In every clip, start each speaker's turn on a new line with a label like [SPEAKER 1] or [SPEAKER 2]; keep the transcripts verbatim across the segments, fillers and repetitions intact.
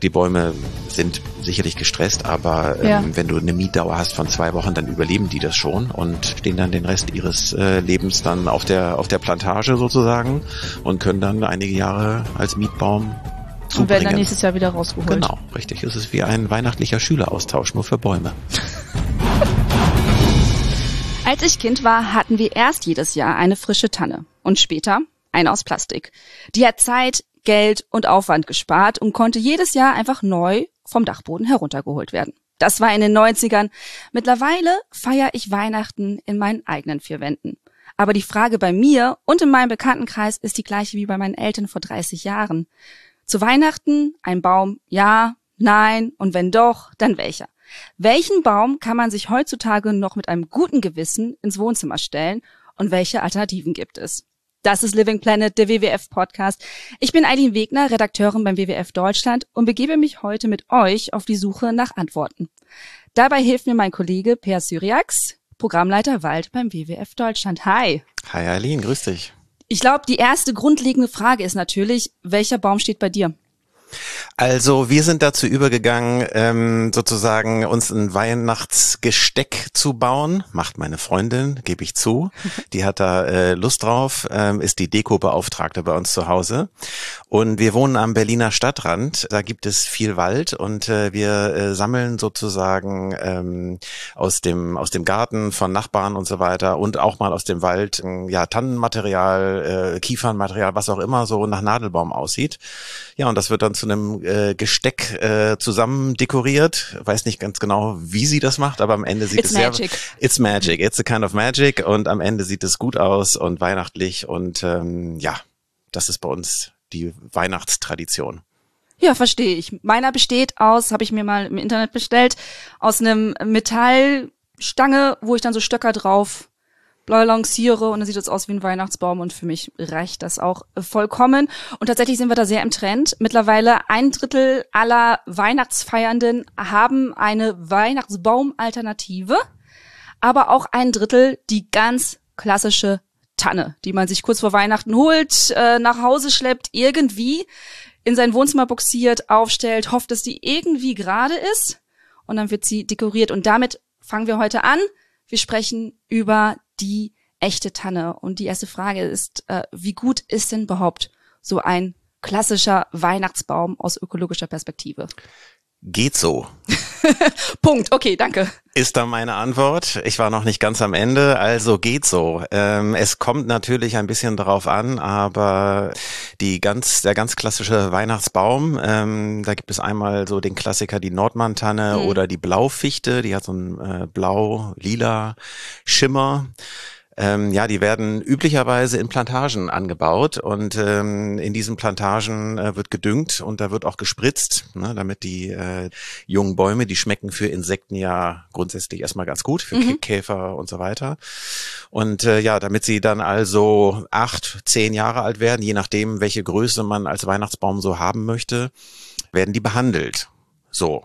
[SPEAKER 1] Die Bäume sind sicherlich gestresst, aber ähm, ja. wenn du eine Mietdauer hast von zwei Wochen, dann überleben die das schon und stehen dann den Rest ihres äh, Lebens dann auf der auf der Plantage sozusagen und können dann einige Jahre als Mietbaum zubringen.
[SPEAKER 2] Und werden dann nächstes Jahr wieder rausgeholt.
[SPEAKER 1] Genau, richtig. Es ist wie ein weihnachtlicher Schüleraustausch, nur für Bäume.
[SPEAKER 2] Als ich Kind war, hatten wir erst jedes Jahr eine frische Tanne und später eine aus Plastik. Die hat Zeit, Geld und Aufwand gespart und konnte jedes Jahr einfach neu vom Dachboden heruntergeholt werden. Das war in den neunzigern. Mittlerweile feiere ich Weihnachten in meinen eigenen vier Wänden. Aber die Frage bei mir und in meinem Bekanntenkreis ist die gleiche wie bei meinen Eltern vor dreißig Jahren. Zu Weihnachten ein Baum, ja, nein und wenn doch, dann welcher? Welchen Baum kann man sich heutzutage noch mit einem guten Gewissen ins Wohnzimmer stellen und welche Alternativen gibt es? Das ist Living Planet, der W W F-Podcast. Ich bin Eileen Wegner, Redakteurin beim W W F Deutschland und begebe mich heute mit euch auf die Suche nach Antworten. Dabei hilft mir mein Kollege Per Syriax, Programmleiter Wald beim W W F Deutschland. Hi.
[SPEAKER 1] Hi Eileen, grüß dich.
[SPEAKER 2] Ich glaube, die erste grundlegende Frage ist natürlich, welcher Baum steht bei dir?
[SPEAKER 1] Also wir sind dazu übergegangen, ähm, sozusagen uns ein Weihnachtsgesteck zu bauen. Macht meine Freundin, gebe ich zu. Die hat da äh, Lust drauf, ähm, ist die Deko-Beauftragte bei uns zu Hause. Und wir wohnen am Berliner Stadtrand. Da gibt es viel Wald und äh, wir äh, sammeln sozusagen ähm, aus dem aus dem Garten von Nachbarn und so weiter und auch mal aus dem Wald äh, ja Tannenmaterial, äh, Kiefernmaterial, was auch immer so nach Nadelbaum aussieht. Ja, und das wird dann zu einem äh, Gesteck äh, zusammen dekoriert. Weiß nicht ganz genau, wie sie das macht, aber am Ende sieht
[SPEAKER 2] it's
[SPEAKER 1] es
[SPEAKER 2] magic.
[SPEAKER 1] sehr... It's magic. It's a kind of magic. Und am Ende sieht es gut aus und weihnachtlich. Und ähm, ja, das ist bei uns die Weihnachtstradition.
[SPEAKER 2] Ja, verstehe ich. Meiner besteht aus, habe ich mir mal im Internet bestellt, aus einem Metallstange, wo ich dann so Stöcker drauf balanciere und dann sieht es aus wie ein Weihnachtsbaum und für mich reicht das auch vollkommen. Und tatsächlich sind wir da sehr im Trend. Mittlerweile ein Drittel aller Weihnachtsfeiernden haben eine Weihnachtsbaum-Alternative, aber auch ein Drittel die ganz klassische Tanne, die man sich kurz vor Weihnachten holt, äh, nach Hause schleppt, irgendwie in sein Wohnzimmer buxiert, aufstellt, hofft, dass die irgendwie gerade ist und dann wird sie dekoriert. Und damit fangen wir heute an. Wir sprechen über die echte Tanne. Und die erste Frage ist, äh, wie gut ist denn überhaupt so ein klassischer Weihnachtsbaum aus ökologischer Perspektive?
[SPEAKER 1] Geht so.
[SPEAKER 2] Punkt. Okay, danke.
[SPEAKER 1] Ist da meine Antwort. Ich war noch nicht ganz am Ende, also geht so. Ähm, es kommt natürlich ein bisschen darauf an, aber die ganz, der ganz klassische Weihnachtsbaum, ähm, da gibt es einmal so den Klassiker, die Nordmann-Tanne mhm. oder die Blaufichte, die hat so einen äh, blau-lila Schimmer. Ähm, ja, die werden üblicherweise in Plantagen angebaut und ähm, in diesen Plantagen äh, wird gedüngt und da wird auch gespritzt, ne, damit die äh, jungen Bäume, die schmecken für Insekten ja grundsätzlich erstmal ganz gut, für mhm. Käfer und so weiter. Und äh, ja, damit sie dann also acht, zehn Jahre alt werden, je nachdem, welche Größe man als Weihnachtsbaum so haben möchte, werden die behandelt. So,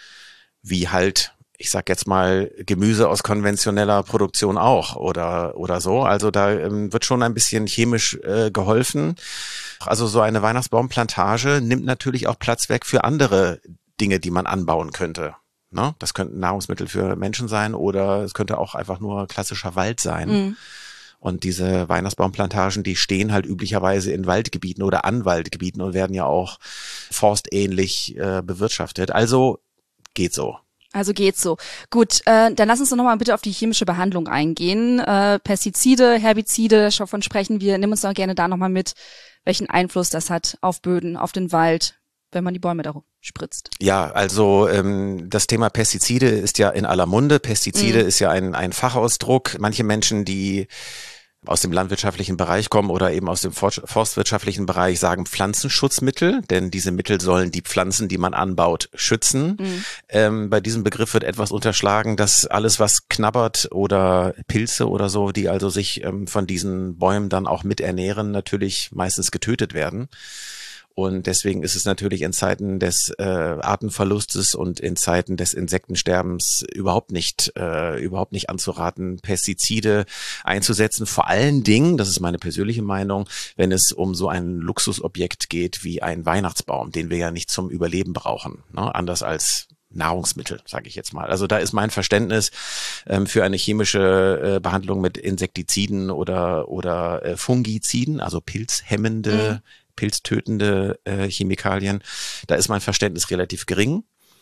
[SPEAKER 1] wie halt ich sag jetzt mal, Gemüse aus konventioneller Produktion auch oder oder so. Also da ähm, wird schon ein bisschen chemisch äh, geholfen. Also so eine Weihnachtsbaumplantage nimmt natürlich auch Platz weg für andere Dinge, die man anbauen könnte. Ne? Das könnten Nahrungsmittel für Menschen sein oder es könnte auch einfach nur klassischer Wald sein. Mhm. Und diese Weihnachtsbaumplantagen, die stehen halt üblicherweise in Waldgebieten oder an Waldgebieten und werden ja auch forstähnlich äh, bewirtschaftet. Also geht so.
[SPEAKER 2] Also geht's so. Gut, äh, dann lass uns doch nochmal bitte auf die chemische Behandlung eingehen. Äh, Pestizide, Herbizide, davon sprechen wir. Nimm uns doch gerne da nochmal mit, welchen Einfluss das hat auf Böden, auf den Wald, wenn man die Bäume da spritzt.
[SPEAKER 1] Ja, also ähm, das Thema Pestizide ist ja in aller Munde. Pestizide mhm. ist ja ein, ein Fachausdruck. Manche Menschen, die aus dem landwirtschaftlichen Bereich kommen oder eben aus dem forstwirtschaftlichen Bereich, sagen Pflanzenschutzmittel, denn diese Mittel sollen die Pflanzen, die man anbaut, schützen. Mhm. Ähm, bei diesem Begriff wird etwas unterschlagen, dass alles, was knabbert oder Pilze oder so, die also sich ähm, von diesen Bäumen dann auch mit ernähren, natürlich meistens getötet werden. Und deswegen ist es natürlich in Zeiten des äh, Artenverlustes und in Zeiten des Insektensterbens überhaupt nicht äh, überhaupt nicht anzuraten, Pestizide einzusetzen. Vor allen Dingen, das ist meine persönliche Meinung, wenn es um so ein Luxusobjekt geht wie ein Weihnachtsbaum, den wir ja nicht zum Überleben brauchen, ne? Anders als Nahrungsmittel, sage ich jetzt mal. Also da ist mein Verständnis ähm, für eine chemische äh, Behandlung mit Insektiziden oder oder äh, Fungiziden, also pilzhemmende, mhm. pilztötende äh, Chemikalien. Da ist mein Verständnis relativ gering.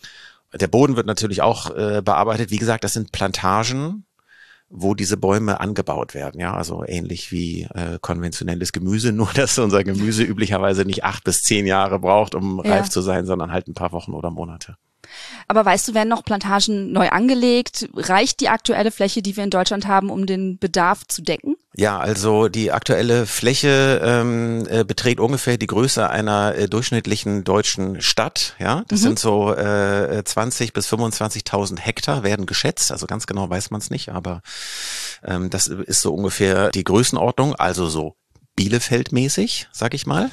[SPEAKER 1] Der Boden wird natürlich auch äh, bearbeitet. Wie gesagt, das sind Plantagen, wo diese Bäume angebaut werden, ja, also ähnlich wie äh, konventionelles Gemüse, nur dass unser Gemüse üblicherweise nicht acht bis zehn Jahre braucht, um ja. reif zu sein, sondern halt ein paar Wochen oder Monate.
[SPEAKER 2] Aber weißt du, werden noch Plantagen neu angelegt? Reicht die aktuelle Fläche, die wir in Deutschland haben, um den Bedarf zu decken?
[SPEAKER 1] Ja, also die aktuelle Fläche ähm, äh, beträgt ungefähr die Größe einer äh, durchschnittlichen deutschen Stadt. Ja, das mhm. sind so äh, zwanzig bis fünfundzwanzigtausend Hektar werden geschätzt. Also ganz genau weiß man es nicht, aber ähm, das ist so ungefähr die Größenordnung. Also so Bielefeld-mäßig, sag ich mal.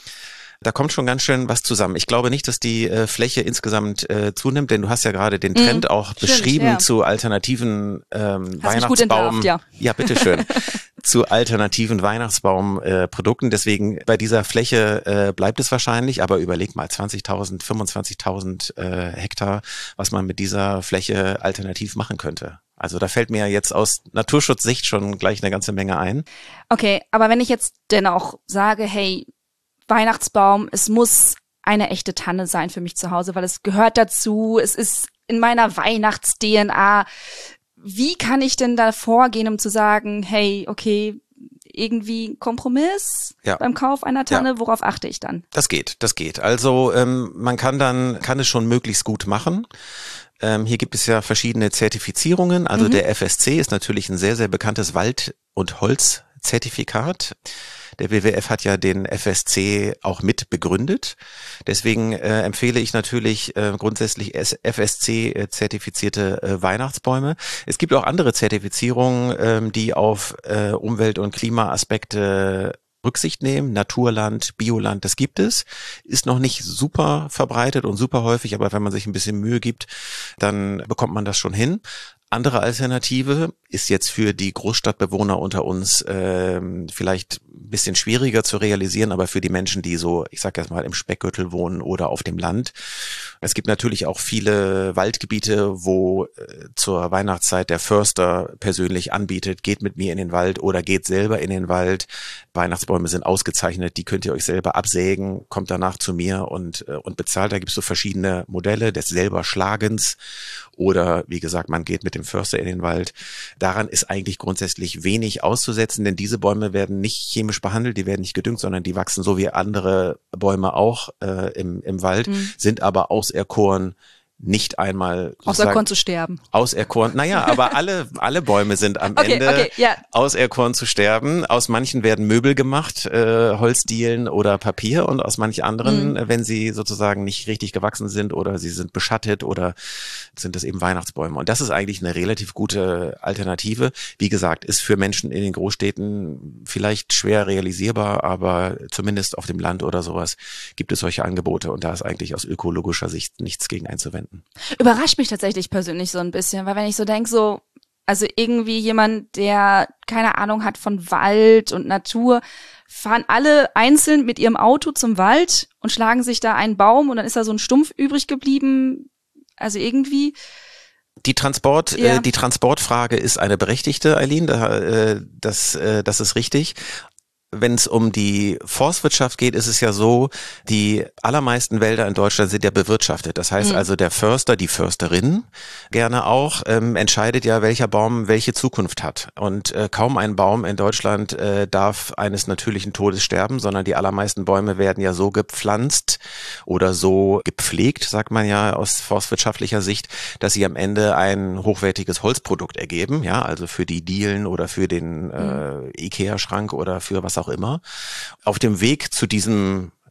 [SPEAKER 1] Da kommt schon ganz schön was zusammen. Ich glaube nicht, dass die äh, Fläche insgesamt äh, zunimmt, denn du hast ja gerade den Trend mm, auch stimmt, beschrieben ja. zu alternativen ähm, Weihnachtsbaum.
[SPEAKER 2] Ja,
[SPEAKER 1] ja bitteschön. zu alternativen Weihnachtsbaumprodukten. Äh, Deswegen bei dieser Fläche äh, bleibt es wahrscheinlich, aber überleg mal, zwanzigtausend, fünfundzwanzigtausend äh, Hektar, was man mit dieser Fläche alternativ machen könnte. Also da fällt mir jetzt aus Naturschutzsicht schon gleich eine ganze Menge ein.
[SPEAKER 2] Okay, aber wenn ich jetzt dennoch sage, hey, Weihnachtsbaum, es muss eine echte Tanne sein für mich zu Hause, weil es gehört dazu, es ist in meiner Weihnachts-D N A. Wie kann ich denn da vorgehen, um zu sagen, hey, okay, irgendwie Kompromiss ja. beim Kauf einer Tanne, ja. worauf achte ich dann?
[SPEAKER 1] Das geht, das geht. Also ähm, man kann dann, kann es schon möglichst gut machen. Ähm, hier gibt es ja verschiedene Zertifizierungen. Also mhm. der F S C ist natürlich ein sehr, sehr bekanntes Wald- und Holzzertifikat. Der W W F hat ja den F S C auch mit begründet. Deswegen äh, empfehle ich natürlich äh, grundsätzlich F S C-zertifizierte äh, Weihnachtsbäume. Es gibt auch andere Zertifizierungen, ähm, die auf äh, Umwelt- und Klimaaspekte Rücksicht nehmen. Naturland, Bioland, das gibt es. Ist noch nicht super verbreitet und super häufig, aber wenn man sich ein bisschen Mühe gibt, dann bekommt man das schon hin. Andere Alternative ist jetzt für die Großstadtbewohner unter uns ähm, vielleicht ein bisschen schwieriger zu realisieren, aber für die Menschen, die so, ich sag jetzt mal, im Speckgürtel wohnen oder auf dem Land. Es gibt natürlich auch viele Waldgebiete, wo äh, zur Weihnachtszeit der Förster persönlich anbietet, geht mit mir in den Wald oder geht selber in den Wald. Weihnachtsbäume sind ausgezeichnet, die könnt ihr euch selber absägen, kommt danach zu mir und, äh, und bezahlt. Da gibt es so verschiedene Modelle des Selberschlagens oder wie gesagt, man geht mit dem Förster in den Wald. Daran ist eigentlich grundsätzlich wenig auszusetzen, denn diese Bäume werden nicht chemisch behandelt, die werden nicht gedüngt, sondern die wachsen so wie andere Bäume auch äh, im, im Wald, mhm. sind aber auserkoren, nicht einmal
[SPEAKER 2] auserkoren zu sterben.
[SPEAKER 1] Auserkoren, naja, aber alle alle Bäume sind am okay, Ende okay, yeah. auserkoren zu sterben. Aus manchen werden Möbel gemacht, äh, Holzdielen oder Papier und aus manchen anderen, mm. wenn sie sozusagen nicht richtig gewachsen sind oder sie sind beschattet oder sind das eben Weihnachtsbäume. Und das ist eigentlich eine relativ gute Alternative. Wie gesagt, ist für Menschen in den Großstädten vielleicht schwer realisierbar, aber zumindest auf dem Land oder sowas gibt es solche Angebote und da ist eigentlich aus ökologischer Sicht nichts gegen einzuwenden.
[SPEAKER 2] Überrascht mich tatsächlich persönlich so ein bisschen, weil wenn ich so denke, so, also irgendwie jemand, der keine Ahnung hat von Wald und Natur, fahren alle einzeln mit ihrem Auto zum Wald und schlagen sich da einen Baum und dann ist da so ein Stumpf übrig geblieben. Also irgendwie.
[SPEAKER 1] Die Transport, ja. äh, die Transportfrage ist eine berechtigte, Eileen, da, äh, das, äh, das ist richtig. Wenn es um die Forstwirtschaft geht, ist es ja so, die allermeisten Wälder in Deutschland sind ja bewirtschaftet. Das heißt mhm. also, der Förster, die Försterin gerne auch, ähm, entscheidet ja, welcher Baum welche Zukunft hat. Und äh, kaum ein Baum in Deutschland äh, darf eines natürlichen Todes sterben, sondern die allermeisten Bäume werden ja so gepflanzt oder so gepflegt, sagt man ja aus forstwirtschaftlicher Sicht, dass sie am Ende ein hochwertiges Holzprodukt ergeben, ja, also für die Dielen oder für den äh, Ikea-Schrank oder für was auch immer. Auf dem Weg zu diesem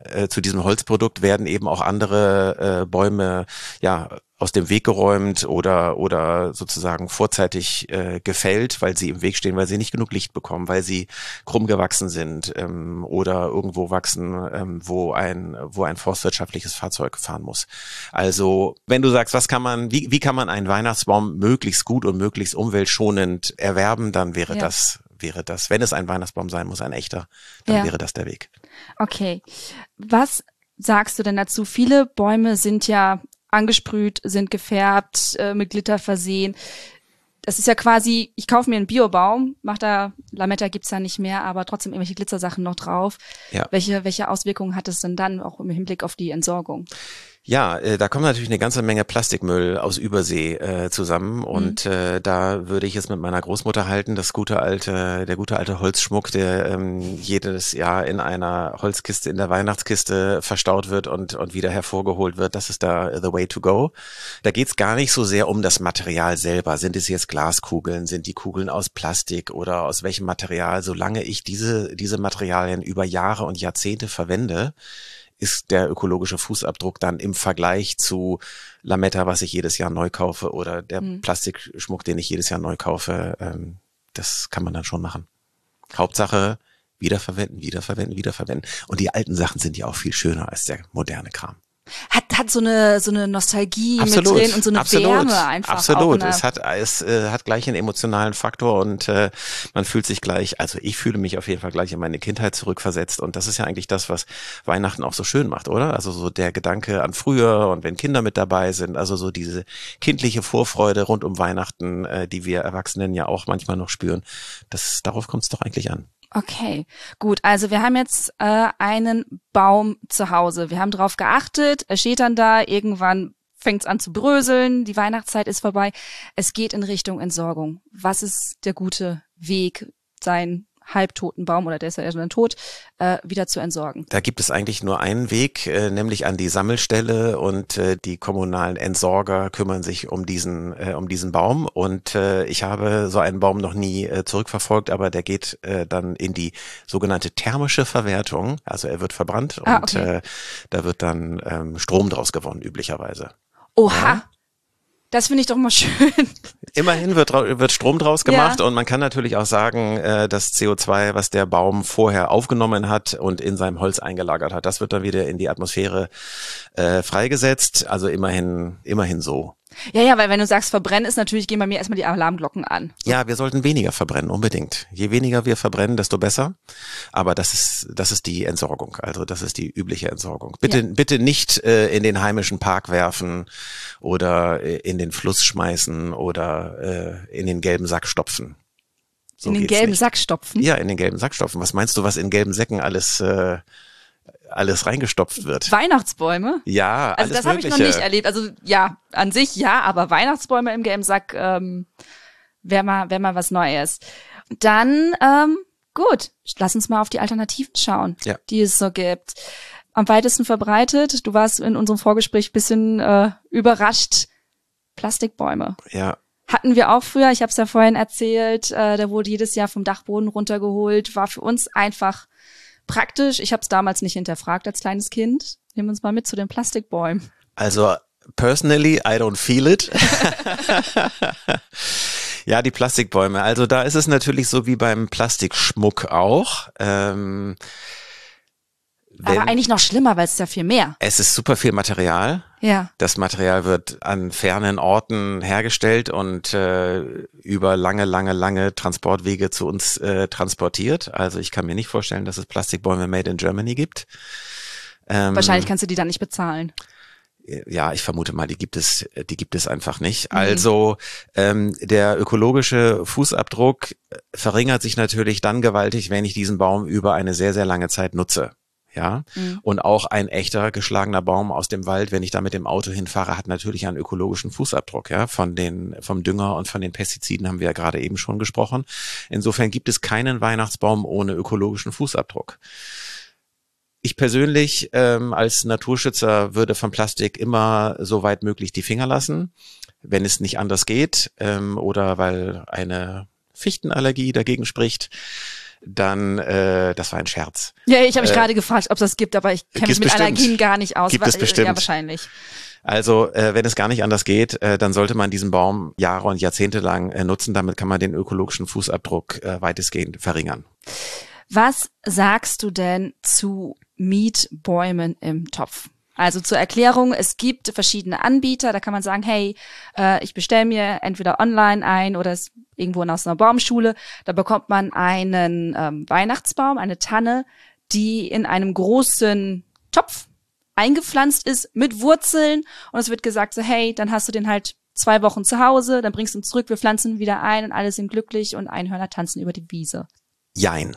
[SPEAKER 1] äh, zu diesem Holzprodukt werden eben auch andere äh, Bäume ja aus dem Weg geräumt oder oder sozusagen vorzeitig äh, gefällt, weil sie im Weg stehen, weil sie nicht genug Licht bekommen, weil sie krumm gewachsen sind ähm, oder irgendwo wachsen, ähm, wo ein wo ein forstwirtschaftliches Fahrzeug fahren muss. Also wenn du sagst, was kann man, wie wie kann man einen Weihnachtsbaum möglichst gut und möglichst umweltschonend erwerben, dann wäre ja. das wäre das, wenn es ein Weihnachtsbaum sein muss, ein echter, dann ja. wäre das der Weg.
[SPEAKER 2] Okay, was sagst du denn dazu? Viele Bäume sind ja angesprüht, sind gefärbt, äh, mit Glitter versehen. Das ist ja quasi, ich kaufe mir einen Biobaum, mach da, Lametta gibt's ja nicht mehr, aber trotzdem irgendwelche Glitzersachen noch drauf. Ja. Welche, welche Auswirkungen hat es denn dann auch im Hinblick auf die Entsorgung?
[SPEAKER 1] Ja, äh, da kommt natürlich eine ganze Menge Plastikmüll aus Übersee äh, zusammen und mhm. äh, da würde ich es mit meiner Großmutter halten, das gute alte, der gute alte Holzschmuck, der ähm, jedes Jahr in einer Holzkiste, in der Weihnachtskiste verstaut wird und und wieder hervorgeholt wird. Das ist da the way to go. Da geht's gar nicht so sehr um das Material selber. Sind es jetzt Glaskugeln, sind die Kugeln aus Plastik oder aus welchem Material? Solange ich diese diese Materialien über Jahre und Jahrzehnte verwende, ist der ökologische Fußabdruck dann im Vergleich zu Lametta, was ich jedes Jahr neu kaufe, oder der mhm. Plastikschmuck, den ich jedes Jahr neu kaufe, ähm, das kann man dann schon machen. Hauptsache wiederverwenden, wiederverwenden, wiederverwenden. Und die alten Sachen sind ja auch viel schöner als der moderne Kram.
[SPEAKER 2] Hat hat so eine so eine Nostalgie
[SPEAKER 1] absolut,
[SPEAKER 2] mit drin und so eine
[SPEAKER 1] absolut,
[SPEAKER 2] Wärme einfach.
[SPEAKER 1] Absolut,
[SPEAKER 2] auch
[SPEAKER 1] es hat es äh, hat gleich einen emotionalen Faktor und äh, man fühlt sich gleich, also ich fühle mich auf jeden Fall gleich in meine Kindheit zurückversetzt und das ist ja eigentlich das, was Weihnachten auch so schön macht, oder? Also so der Gedanke an früher und wenn Kinder mit dabei sind, also so diese kindliche Vorfreude rund um Weihnachten, äh, die wir Erwachsenen ja auch manchmal noch spüren. Das darauf kommt es doch eigentlich an.
[SPEAKER 2] Okay, gut. Also wir haben jetzt äh, einen Baum zu Hause. Wir haben drauf geachtet. Er steht dann da. Irgendwann fängt es an zu bröseln. Die Weihnachtszeit ist vorbei. Es geht in Richtung Entsorgung. Was ist der gute Weg, seinen halbtoten Baum, oder der ist ja schon tot, äh, wieder zu entsorgen?
[SPEAKER 1] Da gibt es eigentlich nur einen Weg, äh, nämlich an die Sammelstelle und äh, die kommunalen Entsorger kümmern sich um diesen äh, um diesen Baum und äh, ich habe so einen Baum noch nie äh, zurückverfolgt, aber der geht äh, dann in die sogenannte thermische Verwertung, also er wird verbrannt ah, und okay. äh, da wird dann ähm, Strom draus gewonnen, üblicherweise.
[SPEAKER 2] Oha! Ja? Das finde ich doch mal schön.
[SPEAKER 1] Immerhin wird, wird Strom draus gemacht ja. und man kann natürlich auch sagen, äh, das C O zwei, was der Baum vorher aufgenommen hat und in seinem Holz eingelagert hat, das wird dann wieder in die Atmosphäre äh, freigesetzt. Also immerhin, immerhin so.
[SPEAKER 2] Ja, ja, weil wenn du sagst verbrennen, ist natürlich, gehen bei mir erstmal die Alarmglocken an.
[SPEAKER 1] So. Ja, wir sollten weniger verbrennen, unbedingt. Je weniger wir verbrennen, desto besser. Aber das ist, das ist die Entsorgung. Also das ist die übliche Entsorgung. Bitte, ja. bitte nicht äh, in den heimischen Park werfen oder äh, in den Fluss schmeißen oder äh, in den gelben Sack stopfen.
[SPEAKER 2] So in den gelben nicht. Sack stopfen?
[SPEAKER 1] Ja, in den gelben Sack stopfen. Was meinst du, was in gelben Säcken alles äh, alles reingestopft wird?
[SPEAKER 2] Weihnachtsbäume?
[SPEAKER 1] Ja, alles
[SPEAKER 2] Also das habe ich noch nicht erlebt. Also ja, an sich ja, aber Weihnachtsbäume im gelben Sack ähm, wäre mal, wär mal was Neues. Dann, ähm, gut, lass uns mal auf die Alternativen schauen, ja. die es so gibt. Am weitesten verbreitet, du warst in unserem Vorgespräch ein bisschen äh, überrascht, Plastikbäume.
[SPEAKER 1] Ja.
[SPEAKER 2] Hatten wir auch früher, ich habe es ja vorhin erzählt, äh, da wurde jedes Jahr vom Dachboden runtergeholt, war für uns einfach praktisch. Ich habe es damals nicht hinterfragt als kleines Kind. Nehmen wir uns mal mit zu den Plastikbäumen.
[SPEAKER 1] Also personally, I don't feel it. Ja, die Plastikbäume. Also da ist es natürlich so wie beim Plastikschmuck auch. Ähm,
[SPEAKER 2] wenn, Aber eigentlich noch schlimmer, weil es ist ja viel mehr.
[SPEAKER 1] Es ist super viel Material.
[SPEAKER 2] Ja.
[SPEAKER 1] Das Material wird an fernen Orten hergestellt und äh, über lange, lange, lange Transportwege zu uns äh, transportiert. Also ich kann mir nicht vorstellen, dass es Plastikbäume made in Germany gibt. Ähm,
[SPEAKER 2] Wahrscheinlich kannst du die dann nicht bezahlen.
[SPEAKER 1] Ja, ich vermute mal, die gibt es, die gibt es einfach nicht. Mhm. Also ähm, der ökologische Fußabdruck verringert sich natürlich dann gewaltig, wenn ich diesen Baum über eine sehr, sehr lange Zeit nutze. Ja, mhm. Und auch ein echter geschlagener Baum aus dem Wald, wenn ich da mit dem Auto hinfahre, hat natürlich einen ökologischen Fußabdruck, ja, von den, vom Dünger und von den Pestiziden haben wir ja gerade eben schon gesprochen. Insofern gibt es keinen Weihnachtsbaum ohne ökologischen Fußabdruck. Ich persönlich ähm, als Naturschützer würde von Plastik immer so weit möglich die Finger lassen, wenn es nicht anders geht, ähm, oder weil eine Fichtenallergie dagegen spricht. dann, äh, das war ein Scherz.
[SPEAKER 2] Ja, ich habe mich
[SPEAKER 1] äh,
[SPEAKER 2] gerade gefragt, ob es das gibt, aber ich kenne mich mit
[SPEAKER 1] bestimmt.
[SPEAKER 2] Allergien gar nicht aus.
[SPEAKER 1] Gibt es bestimmt.
[SPEAKER 2] Ja, wahrscheinlich.
[SPEAKER 1] Also äh, wenn es gar nicht anders geht, äh, dann sollte man diesen Baum Jahre und Jahrzehnte lang äh, nutzen. Damit kann man den ökologischen Fußabdruck äh, weitestgehend verringern.
[SPEAKER 2] Was sagst du denn zu Mietbäumen im Topf? Also zur Erklärung, es gibt verschiedene Anbieter, da kann man sagen, hey, äh, ich bestelle mir entweder online ein oder es irgendwo aus einer Baumschule. Da bekommt man einen ähm, Weihnachtsbaum, eine Tanne, die in einem großen Topf eingepflanzt ist mit Wurzeln und es wird gesagt so, hey, dann hast du den halt zwei Wochen zu Hause, dann bringst du ihn zurück, wir pflanzen ihn wieder ein und alle sind glücklich und Einhörner tanzen über die Wiese.
[SPEAKER 1] Jein.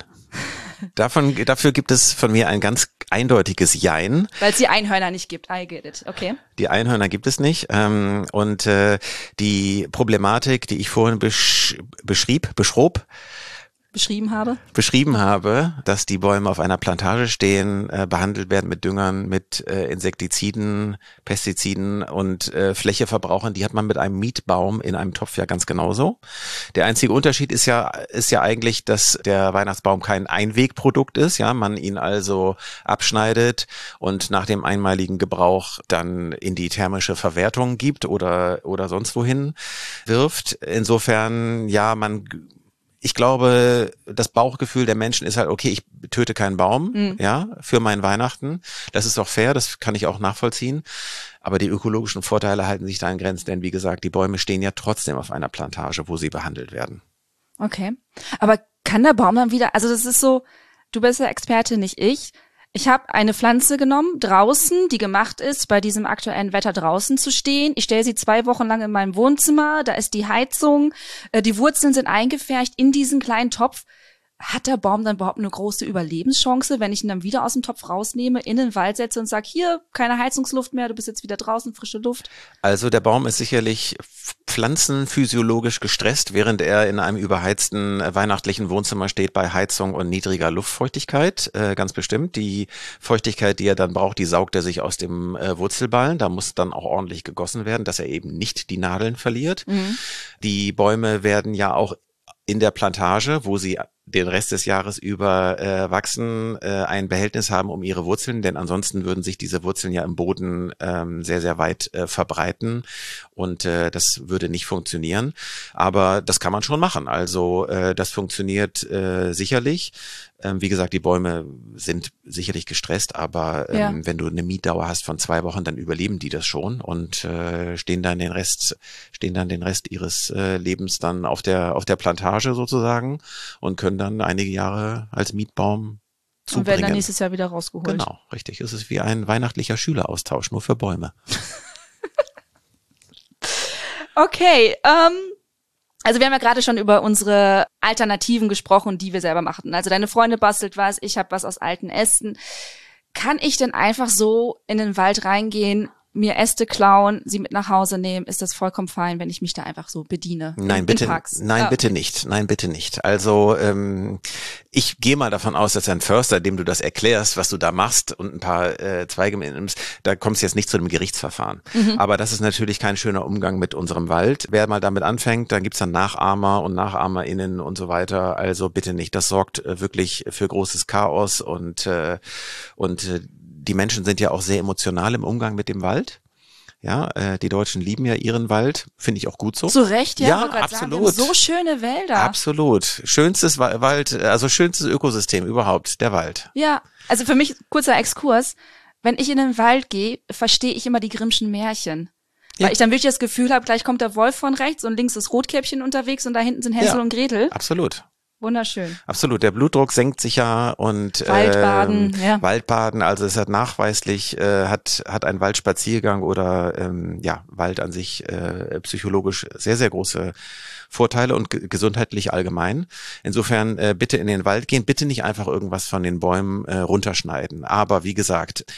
[SPEAKER 1] Davon, dafür gibt es von mir ein ganz eindeutiges Jein.
[SPEAKER 2] Weil es die Einhörner nicht gibt, I get it, okay.
[SPEAKER 1] Die Einhörner gibt es nicht ähm, und äh, die Problematik, die ich vorhin besch- beschrieb, beschrob,
[SPEAKER 2] beschrieben habe?
[SPEAKER 1] beschrieben habe, dass die Bäume auf einer Plantage stehen, äh, behandelt werden mit Düngern, mit äh, Insektiziden, Pestiziden und äh, Fläche verbrauchen, die hat man mit einem Mietbaum in einem Topf ja ganz genauso. Der einzige Unterschied ist ja ist ja eigentlich, dass der Weihnachtsbaum kein Einwegprodukt ist, ja, man ihn also abschneidet und nach dem einmaligen Gebrauch dann in die thermische Verwertung gibt oder oder sonst wohin wirft. Insofern, ja, man Ich glaube, das Bauchgefühl der Menschen ist halt, okay, ich töte keinen Baum, mhm. ja, für mein Weihnachten. Das ist auch fair, das kann ich auch nachvollziehen. Aber die ökologischen Vorteile halten sich da in Grenzen, denn wie gesagt, die Bäume stehen ja trotzdem auf einer Plantage, wo sie behandelt werden.
[SPEAKER 2] Okay. Aber kann der Baum dann wieder, also das ist so, du bist ja Experte, nicht ich. Ich habe eine Pflanze genommen, draußen, die gemacht ist, bei diesem aktuellen Wetter draußen zu stehen. Ich stelle sie zwei Wochen lang in meinem Wohnzimmer, da ist die Heizung, äh, die Wurzeln sind eingefärcht in diesen kleinen Topf. Hat der Baum dann überhaupt eine große Überlebenschance, wenn ich ihn dann wieder aus dem Topf rausnehme, in den Wald setze und sage, hier, keine Heizungsluft mehr, du bist jetzt wieder draußen, frische Luft?
[SPEAKER 1] Also der Baum ist sicherlich pflanzenphysiologisch gestresst, während er in einem überheizten äh, weihnachtlichen Wohnzimmer steht bei Heizung und niedriger Luftfeuchtigkeit, äh, ganz bestimmt. Die Feuchtigkeit, die er dann braucht, die saugt er sich aus dem äh, Wurzelballen. Da muss dann auch ordentlich gegossen werden, dass er eben nicht die Nadeln verliert. Mhm. Die Bäume werden ja auch in der Plantage, wo sie den Rest des Jahres über äh, wachsen, äh, ein Behältnis haben um ihre Wurzeln, denn ansonsten würden sich diese Wurzeln ja im Boden ähm, sehr, sehr weit äh, verbreiten und äh, das würde nicht funktionieren. Aber das kann man schon machen. Also äh, das funktioniert äh, sicherlich. Ähm, wie gesagt, die Bäume sind sicherlich gestresst, aber ähm, ja. wenn du eine Mietdauer hast von zwei Wochen, dann überleben die das schon und äh, stehen dann den Rest, stehen dann den Rest ihres äh, Lebens dann auf der auf der Plantage sozusagen und können dann einige Jahre als Mietbaum zubringen.
[SPEAKER 2] Und werden dann nächstes Jahr wieder rausgeholt.
[SPEAKER 1] Genau, richtig. Es ist wie ein weihnachtlicher Schüleraustausch, nur für Bäume.
[SPEAKER 2] Okay, ähm, also wir haben ja gerade schon über unsere Alternativen gesprochen, die wir selber machen. Also deine Freundin bastelt was, ich habe was aus alten Ästen. Kann ich denn einfach so in den Wald reingehen, mir Äste klauen, sie mit nach Hause nehmen, ist das vollkommen fein, wenn ich mich da einfach so bediene?
[SPEAKER 1] Nein,
[SPEAKER 2] in,
[SPEAKER 1] bitte,
[SPEAKER 2] in Parks.
[SPEAKER 1] nein,
[SPEAKER 2] ah,
[SPEAKER 1] bitte
[SPEAKER 2] okay.
[SPEAKER 1] nicht. Nein, bitte nicht. Also ähm, ich gehe mal davon aus, dass ein Förster, dem du das erklärst, was du da machst und ein paar äh, Zweige mitnimmst, da kommst du jetzt nicht zu einem Gerichtsverfahren. Mhm. Aber das ist natürlich kein schöner Umgang mit unserem Wald. Wer mal damit anfängt, dann gibt's dann Nachahmer und NachahmerInnen und so weiter. Also bitte nicht. Das sorgt äh, wirklich für großes Chaos und äh, und äh, die Menschen sind ja auch sehr emotional im Umgang mit dem Wald. Ja, äh, die Deutschen lieben ja ihren Wald, finde ich auch gut so.
[SPEAKER 2] Zu Recht, ja,
[SPEAKER 1] ja
[SPEAKER 2] absolut. Sagen, wir haben so schöne Wälder.
[SPEAKER 1] Absolut. Schönstes Wald, also schönstes Ökosystem überhaupt, der Wald.
[SPEAKER 2] Ja, also für mich, kurzer Exkurs, wenn ich in den Wald gehe, verstehe ich immer die Grimmschen Märchen. Ja. Weil ich dann wirklich das Gefühl habe, gleich kommt der Wolf von rechts und links ist Rotkäppchen unterwegs und da hinten sind Hänsel ja, und Gretel.
[SPEAKER 1] Absolut.
[SPEAKER 2] Wunderschön.
[SPEAKER 1] Absolut, der Blutdruck senkt sich ja und
[SPEAKER 2] Waldbaden,
[SPEAKER 1] ähm,
[SPEAKER 2] ja.
[SPEAKER 1] Waldbaden, also es hat nachweislich, äh, hat hat ein Waldspaziergang oder ähm, ja, Wald an sich äh, psychologisch sehr, sehr große Vorteile und g- gesundheitlich allgemein. Insofern äh, bitte in den Wald gehen, bitte nicht einfach irgendwas von den Bäumen äh, runterschneiden. Aber wie gesagt,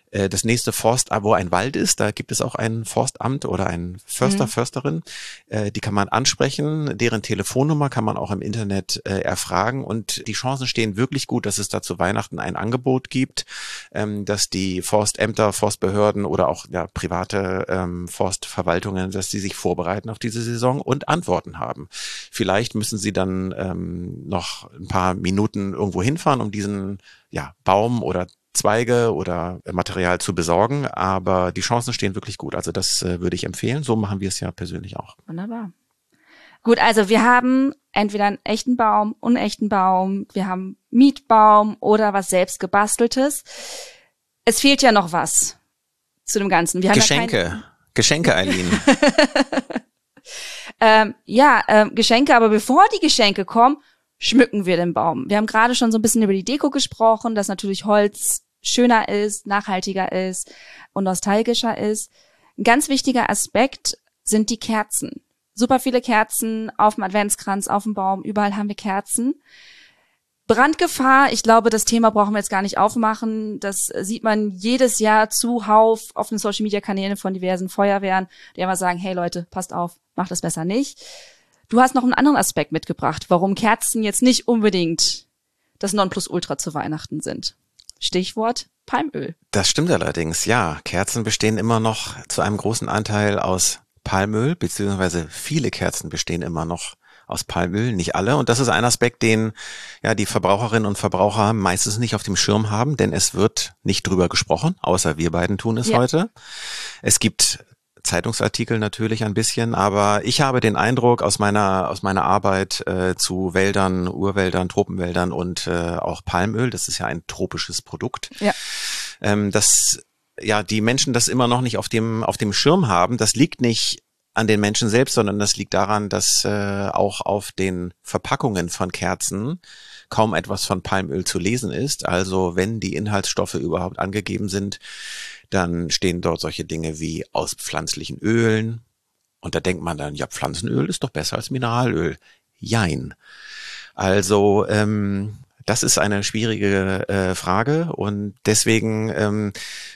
[SPEAKER 1] Das nächste Forst, wo ein Wald ist, da gibt es auch ein Forstamt oder ein Förster, mhm. Försterin. Die kann man ansprechen. Deren Telefonnummer kann man auch im Internet erfragen. Und die Chancen stehen wirklich gut, dass es da zu Weihnachten ein Angebot gibt, dass die Forstämter, Forstbehörden oder auch ja, private ähm, Forstverwaltungen, dass die sich vorbereiten auf diese Saison und Antworten haben. Vielleicht müssen sie dann ähm, noch ein paar Minuten irgendwo hinfahren, um diesen ja, Baum oder Zweige oder Material zu besorgen, aber die Chancen stehen wirklich gut. Also das äh, würde ich empfehlen. So machen wir es ja persönlich auch.
[SPEAKER 2] Wunderbar. Gut, also wir haben entweder einen echten Baum, unechten Baum, wir haben Mietbaum oder was selbst gebasteltes. Es fehlt ja noch was zu dem Ganzen. Wir haben
[SPEAKER 1] Geschenke.
[SPEAKER 2] Ja keine...
[SPEAKER 1] Geschenke, Eileen.
[SPEAKER 2] ähm, ja, ähm, Geschenke, aber bevor die Geschenke kommen, schmücken wir den Baum. Wir haben gerade schon so ein bisschen über die Deko gesprochen, dass natürlich Holz schöner ist, nachhaltiger ist und nostalgischer ist. Ein ganz wichtiger Aspekt sind die Kerzen. Super viele Kerzen auf dem Adventskranz, auf dem Baum, überall haben wir Kerzen. Brandgefahr, ich glaube, das Thema brauchen wir jetzt gar nicht aufmachen. Das sieht man jedes Jahr zuhauf auf den Social-Media-Kanälen von diversen Feuerwehren, die immer sagen, hey Leute, passt auf, macht das besser nicht. Du hast noch einen anderen Aspekt mitgebracht, warum Kerzen jetzt nicht unbedingt das Nonplusultra zu Weihnachten sind. Stichwort Palmöl.
[SPEAKER 1] Das stimmt allerdings, ja. Kerzen bestehen immer noch zu einem großen Anteil aus Palmöl, beziehungsweise viele Kerzen bestehen immer noch aus Palmöl, nicht alle. Und das ist ein Aspekt, den ja die Verbraucherinnen und Verbraucher meistens nicht auf dem Schirm haben, denn es wird nicht drüber gesprochen, außer wir beiden tun es ja. heute. Es gibt Zeitungsartikel natürlich ein bisschen, aber ich habe den Eindruck aus meiner aus meiner Arbeit äh, zu Wäldern, Urwäldern, Tropenwäldern und äh, auch Palmöl, das ist ja ein tropisches Produkt, ja. ähm, dass ja die Menschen das immer noch nicht auf dem auf dem Schirm haben. Das liegt nicht an den Menschen selbst, sondern das liegt daran, dass äh, auch auf den Verpackungen von Kerzen kaum etwas von Palmöl zu lesen ist. Also wenn die Inhaltsstoffe überhaupt angegeben sind, dann stehen dort solche Dinge wie aus pflanzlichen Ölen. Und da denkt man dann, ja, Pflanzenöl ist doch besser als Mineralöl. Jein. Also ähm, das ist eine schwierige äh, Frage und deswegen ähm,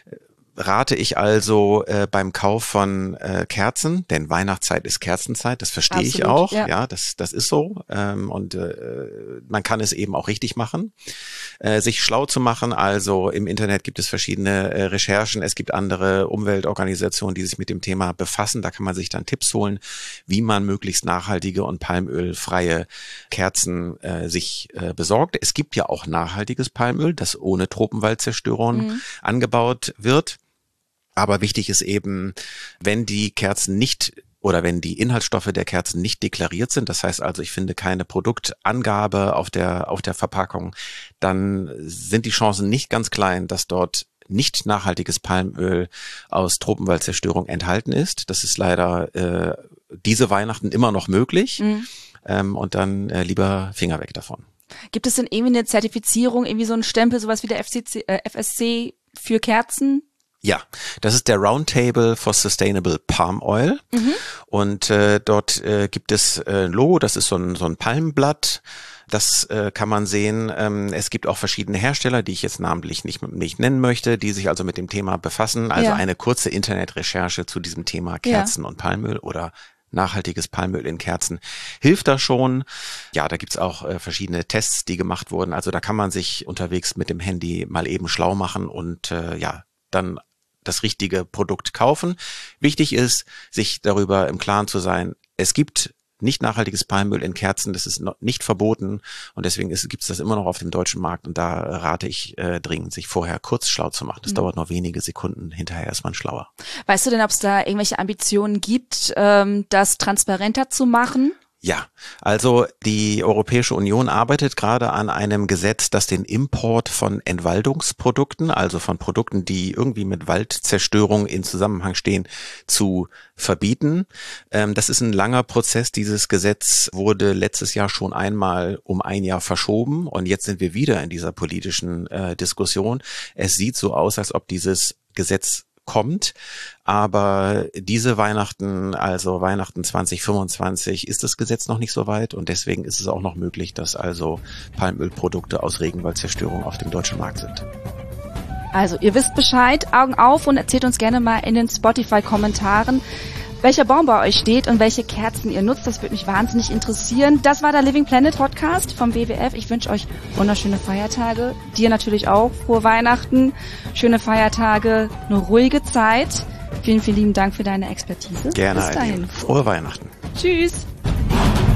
[SPEAKER 1] rate ich also äh, beim Kauf von äh, Kerzen, denn Weihnachtszeit ist Kerzenzeit, das verstehe Absolut, ich auch, ja, ja das das ist so ähm, und äh, man kann es eben auch richtig machen, äh, sich schlau zu machen. Also im Internet gibt es verschiedene äh, Recherchen, es gibt andere Umweltorganisationen, die sich mit dem Thema befassen, da kann man sich dann Tipps holen, wie man möglichst nachhaltige und palmölfreie Kerzen äh, sich äh, besorgt. Es gibt ja auch nachhaltiges Palmöl, das ohne Tropenwaldzerstörung mhm. angebaut wird. Aber wichtig ist eben, wenn die Kerzen nicht oder wenn die Inhaltsstoffe der Kerzen nicht deklariert sind, das heißt also, ich finde keine Produktangabe auf der auf der Verpackung, dann sind die Chancen nicht ganz klein, dass dort nicht nachhaltiges Palmöl aus Tropenwaldzerstörung enthalten ist. Das ist leider äh, diese Weihnachten immer noch möglich. Mhm. Ähm, und dann äh, lieber Finger weg davon.
[SPEAKER 2] Gibt es denn irgendwie eine Zertifizierung, irgendwie so einen Stempel, sowas wie der F C C, äh, F S C für Kerzen?
[SPEAKER 1] Ja, das ist der Roundtable for Sustainable Palm Oil mhm. und äh, dort äh, gibt es äh, ein Logo, das ist so ein, so ein Palmblatt, das äh, kann man sehen. Ähm, es gibt auch verschiedene Hersteller, die ich jetzt namentlich nicht, nicht nennen möchte, die sich also mit dem Thema befassen. Also ja. eine kurze Internetrecherche zu diesem Thema Kerzen ja. und Palmöl oder nachhaltiges Palmöl in Kerzen hilft da schon. Ja, da gibt's auch äh, verschiedene Tests, die gemacht wurden. Also da kann man sich unterwegs mit dem Handy mal eben schlau machen und äh, ja, dann das richtige Produkt kaufen. Wichtig ist, sich darüber im Klaren zu sein, es gibt nicht nachhaltiges Palmöl in Kerzen, das ist noch nicht verboten und deswegen gibt es das immer noch auf dem deutschen Markt und da rate ich äh, dringend, sich vorher kurz schlau zu machen. Das mhm. dauert noch wenige Sekunden, hinterher ist man schlauer.
[SPEAKER 2] Weißt du denn, ob es da irgendwelche Ambitionen gibt, ähm, das transparenter zu machen?
[SPEAKER 1] Ja, also die Europäische Union arbeitet gerade an einem Gesetz, das den Import von Entwaldungsprodukten, also von Produkten, die irgendwie mit Waldzerstörung in Zusammenhang stehen, zu verbieten. Das ist ein langer Prozess. Dieses Gesetz wurde letztes Jahr schon einmal um ein Jahr verschoben und jetzt sind wir wieder in dieser politischen äh, Diskussion. Es sieht so aus, als ob dieses Gesetz kommt, aber diese Weihnachten, also Weihnachten zwanzig fünfundzwanzig, ist das Gesetz noch nicht so weit und deswegen ist es auch noch möglich, dass also Palmölprodukte aus Regenwaldzerstörung auf dem deutschen Markt sind.
[SPEAKER 2] Also, ihr wisst Bescheid, Augen auf und erzählt uns gerne mal in den Spotify-Kommentaren, welcher Baum bei euch steht und welche Kerzen ihr nutzt. Das würde mich wahnsinnig interessieren. Das war der Living Planet Podcast vom W W F. Ich wünsche euch wunderschöne Feiertage. Dir natürlich auch frohe Weihnachten, schöne Feiertage, eine ruhige Zeit. Vielen, vielen lieben Dank für deine Expertise.
[SPEAKER 1] Gerne.
[SPEAKER 2] Bis dahin.
[SPEAKER 1] Frohe Weihnachten.
[SPEAKER 2] Tschüss.